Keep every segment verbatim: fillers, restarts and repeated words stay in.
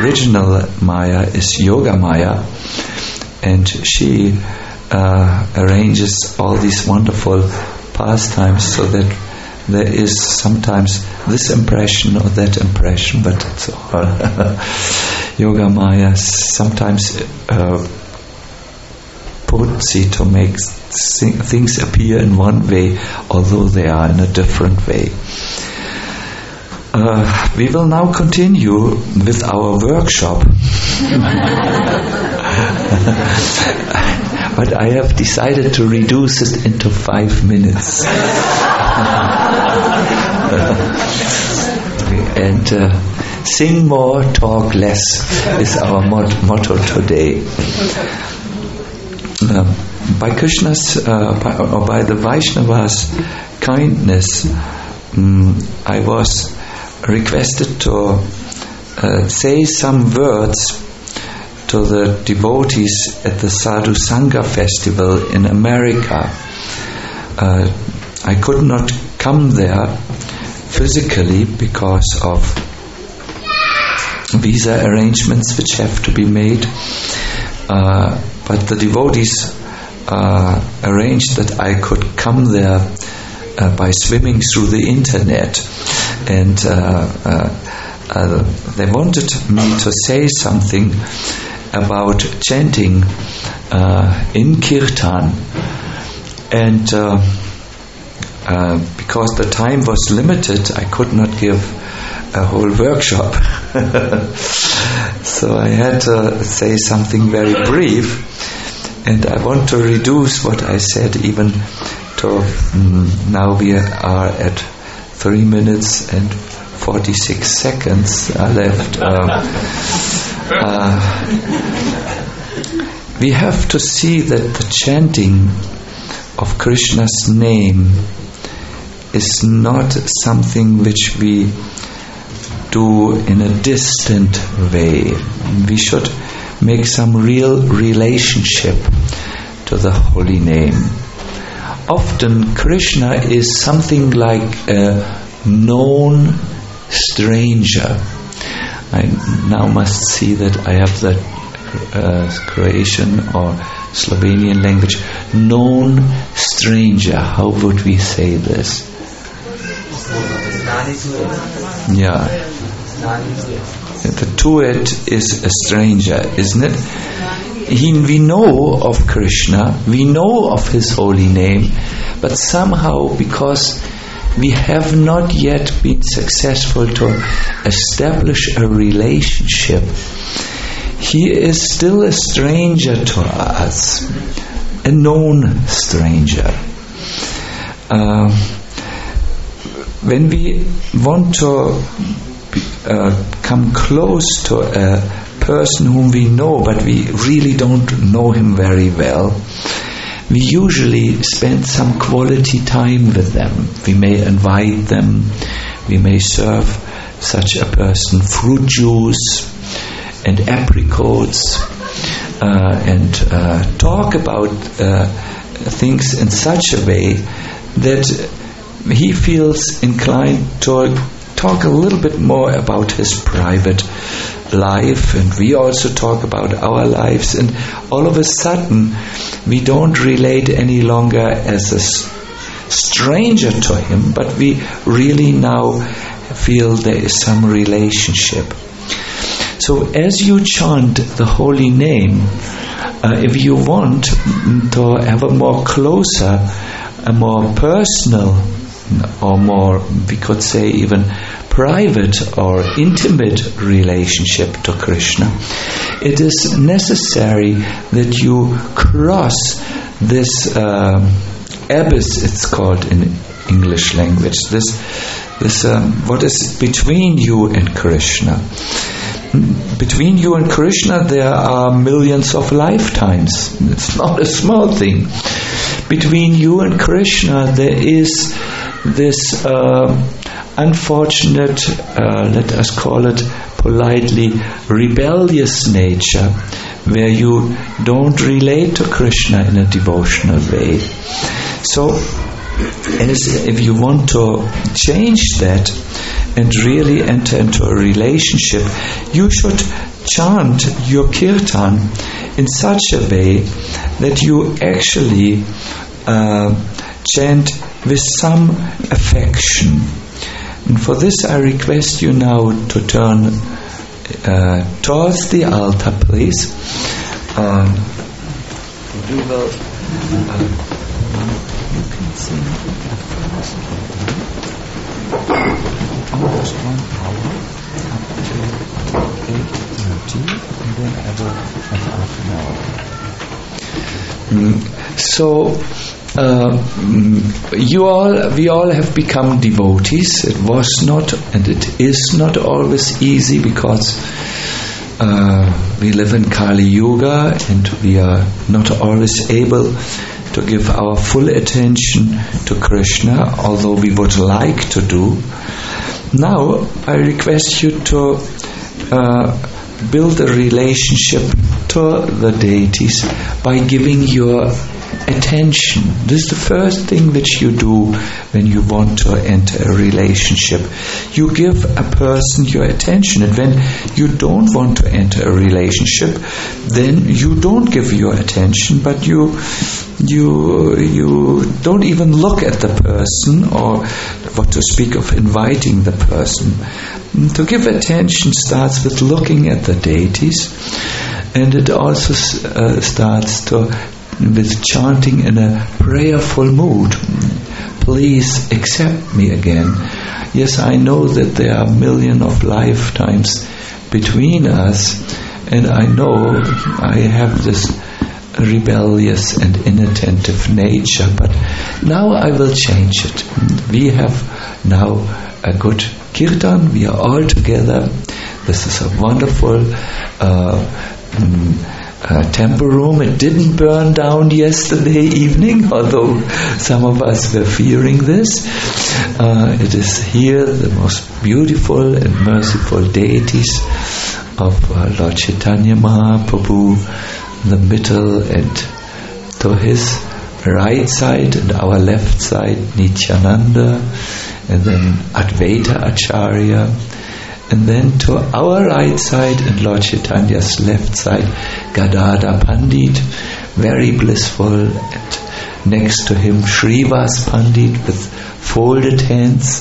original Maya is Yoga Maya, and she uh, arranges all these wonderful pastimes so that there is sometimes this impression or that impression, but it's all Yoga Maya sometimes uh, potency to make things appear in one way, although they are in a different way. Uh, we will now continue with our workshop. But I have decided to reduce it into five minutes. And uh, sing more, talk less is our mot- motto today. Uh, by Krishna's, uh, by, or by the Vaishnava's kindness, um, I was requested to uh, say some words to the devotees at the Sadhu Sangha festival in America. Uh, I could not come there physically because of visa arrangements which have to be made, uh, but the devotees uh, arranged that I could come there uh, by swimming through the internet, and uh, uh, uh, they wanted me to say something about chanting uh, in Kirtan, and uh, uh, because the time was limited, I could not give a whole workshop. So I had to say something very brief, and I want to reduce what I said even to um, now we are at three minutes and forty-six seconds are left. Uh, uh, we have to see that the chanting of Krishna's name is not something which we do in a distant way. We should make some real relationship to the holy name. Often Krishna is something like a known stranger. I now must see that I have the uh, Croatian or Slovenian language. Known stranger. How would we say this? Yeah. The Tuet is a stranger, isn't it? He, we know of Krishna, we know of His holy name, but somehow because we have not yet been successful to establish a relationship, He is still a stranger to us, a known stranger. Uh, when we want to uh, come close to a person whom we know, but we really don't know him very well, we usually spend some quality time with them. We may invite them, we may serve such a person fruit juice and apricots, uh, and uh, talk about uh, things in such a way that he feels inclined to talk a little bit more about his private life, and we also talk about our lives, and all of a sudden we don't relate any longer as a stranger to him, but we really now feel there is some relationship. So as you chant the holy name, uh, if you want to have a more closer, a more personal, or more, we could say even private or intimate relationship to Krishna, it is necessary that you cross this uh, abyss, it's called in English language, this, this um, what is between you and Krishna. Between you and Krishna there are millions of lifetimes. It's not a small thing. Between you and Krishna there is this uh, unfortunate, uh, let us call it politely, rebellious nature, where you don't relate to Krishna in a devotional way. So, as if you want to change that, and really enter into a relationship, you should chant your kirtan in such a way that you actually uh, chant with some affection. And for this I request you now to turn uh, towards the altar, please. Um, we will, uh, you can sing almost one hour up to eight thirty, and then I will have half an hour. Mm, so Uh, you all, we all have become devotees. It was not, and it is not always easy, because uh, we live in Kali Yuga, and we are not always able to give our full attention to Krishna, although we would like to do. Now, I request you to uh, build a relationship to the deities by giving your attention. This is the first thing which you do when you want to enter a relationship. You give a person your attention, and when you don't want to enter a relationship, then you don't give your attention, but you you you don't even look at the person, or what to speak of inviting the person. To give attention starts with looking at the deities, and it also uh, starts to with chanting in a prayerful mood. Please accept me again. Yes, I know that there are millions of lifetimes between us, and I know I have this rebellious and inattentive nature, but now I will change it. We have now a good kirtan, we are all together. This is a wonderful uh, mm, Uh, temple room. It didn't burn down yesterday evening, although some of us were fearing this. Uh, it is here the most beautiful and merciful deities of uh, Lord Chaitanya Mahaprabhu, the middle, and to his right side and our left side Nityananda, and then Advaita Acharya, and then to our right side and Lord Chaitanya's left side, Gadadhar Pandit, very blissful, and next to him Srivas Pandit with folded hands,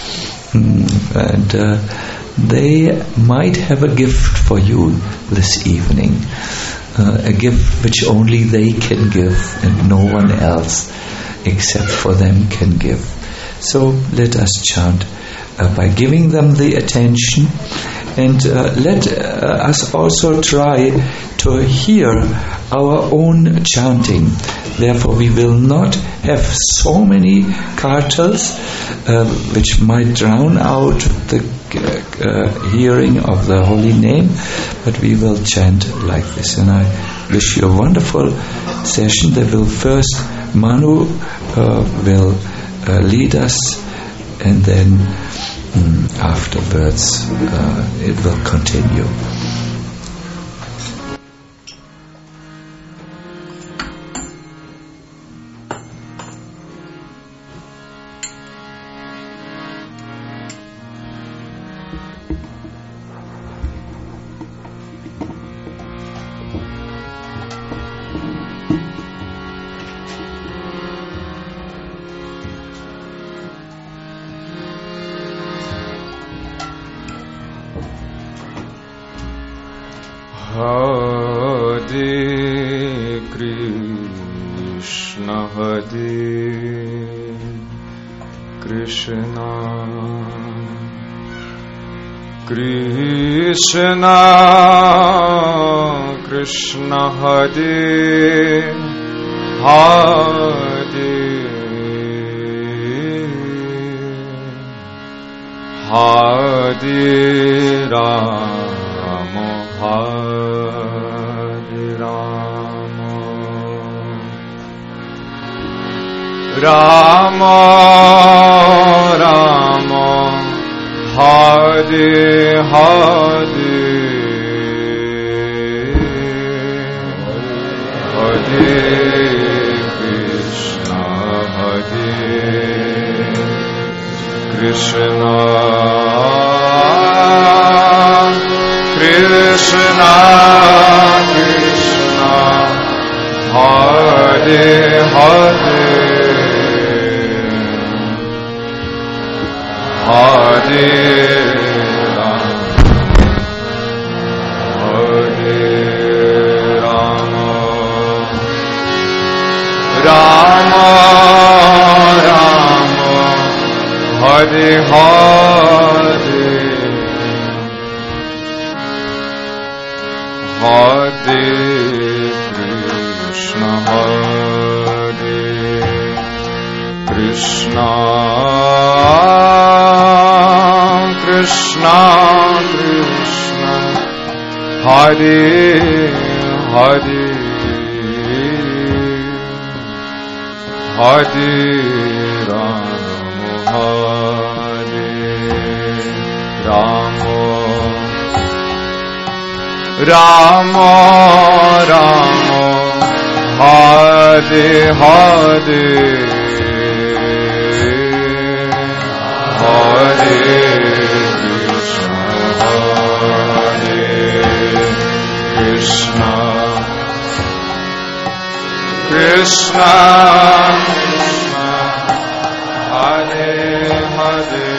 mm, and uh, they might have a gift for you this evening, uh, a gift which only they can give and no one else except for them can give. So let us chant Uh, by giving them the attention, and uh, let uh, us also try to hear our own chanting. Therefore we will not have so many kartals uh, which might drown out the uh, uh, hearing of the holy name, but we will chant like this. And I wish you a wonderful session. There will first Manu uh, will uh, lead us, and then Mm, afterwards uh, it will continue. Hare Krishna, Hare Krishna, Krishna Krishna, Hare Hare, Hare Rama, Hare Rama, Rama Rama, Hare Hare, Hare Krishna, Hare Krishna, Krishna, Krishna, Hare Hare, Hare Rama, Rama, Hare Hare, Hare Krishna, Hare Krishna, Krishna, Krishna, Hare Hare, Hare Rama, Hare Rama, Rama, Rama, Hare Hare, Hare Krishna, Hare Krishna, Krishna, Krishna, Hare Hare,